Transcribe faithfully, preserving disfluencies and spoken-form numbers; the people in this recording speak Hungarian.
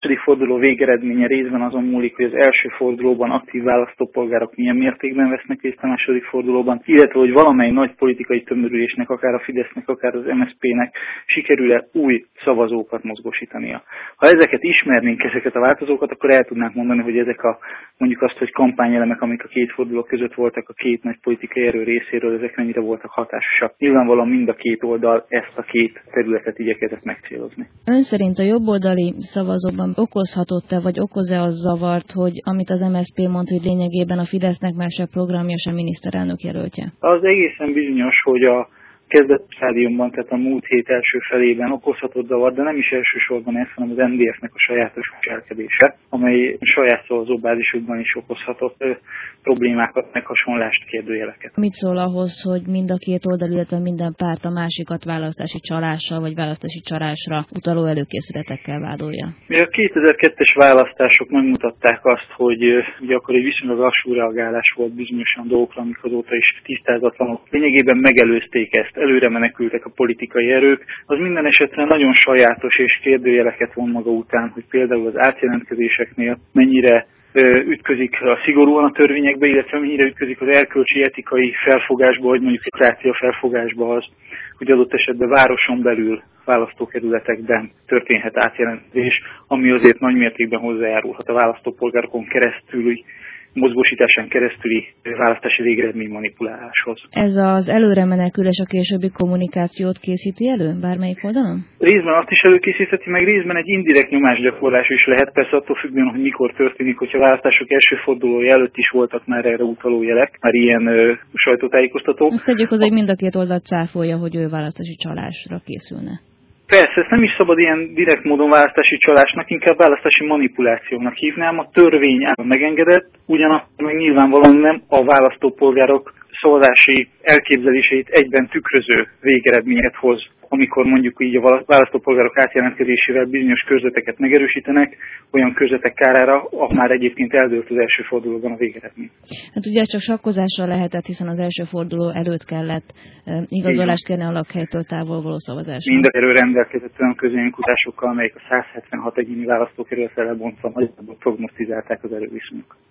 második forduló végeredménye részben azon múlik, hogy az első fordulóban aktív választópolgárok milyen mértékben vesznek részt a második fordulóban, illetve hogy valamely nagy politikai tömörülésnek, akár a Fidesznek, akár az em es zé pének sikerül-e új szavazókat mozgósítania. Ha ezeket ismernénk, ezeket a változókat, akkor el tudnánk mondani, hogy ezek a mondjuk azt, hogy kampányelemek, amik a két forduló között voltak a két nagy politikai erő részéről, ezek mennyire voltak hatásosak. Nyilvánvalóan mind a két oldal ezt a két területet igyekezett megcélozni. Ön szerint a jobboldali szavazóban okozhatott-e, vagy okoz-e az zavart, hogy amit az em es zé pé mond, hogy lényegében a Fidesznek már se programja, se miniszterelnök jelöltje? Az egészen bizonyos, hogy a kezdeti stádiumban, tehát a múlt hét első felében okozhatott zavar, de nem is elsősorban ez, hanem az en dé ef-nek a sajátos viselkedése, amely saját szavazóbázisukban is okozhatott ö, problémákat, meg hasonlást, kérdőjeleket. Mit szól ahhoz, hogy mind a két oldal, illetve minden párt a másikat választási csalással vagy választási csalásra utaló előkészületekkel vádolja? A kétezer-kettes választások megmutatták azt, hogy ugye akkor egy viszonylag lassú reagálás volt bizonyosan dolgokra, amik azóta is tisztázatlanok. Lényegében megelőzték ezt, előre menekültek a politikai erők, az minden esetre nagyon sajátos és kérdőjeleket von maga után, hogy például az átjelentkezéseknél mennyire ö, ütközik a szigorúan a törvényekbe, illetve mennyire ütközik az erkölcsi etikai felfogásba, vagy mondjuk egy ráció felfogásba az, hogy adott esetben városon belül választókerületekben történhet átjelentés, ami azért nagy mértékben hozzájárulhat a választópolgárokon keresztül, mozgósításán keresztüli választási végeredmény manipuláláshoz. Ez az előre menekülés a későbbi kommunikációt készíti elő bármelyik oldalon? Részben azt is előkészítheti, meg részben egy indirekt nyomásgyakorlás is lehet, persze attól függően, hogy mikor történik, hogyha a választások első fordulója előtt is voltak már erre utaló jelek, már ilyen ö, sajtótájékoztatók. Azt tegyük hozzá, hogy mind a két oldalt cáfolja, hogy ő választási csalásra készülne. Persze, ezt nem is szabad ilyen direkt módon választási csalásnak, inkább választási manipulációnak hívnám. A törvény által megengedett, ugyanakkor meg nyilvánvalóan nem a választópolgárok szavazási elképzeléseit egyben tükröző végeredményet hoz, amikor mondjuk így a választópolgárok átjelentkezésével bizonyos körzeteket megerősítenek, olyan körzetek kárára, ahol már egyébként eldőlt az első fordulóban a végeredmény. Hát ugye csak sakkozásra lehetett, hiszen az első forduló előtt kellett e, igazolást kérni a lakhelytől távol való szavazásra. Mindenről rendelkezett olyan közvéleménykutatásokkal, amelyek a száz hetvenhat egyéni választókerületre lebontva nagyjából prognosztizálták az erőviszonyok.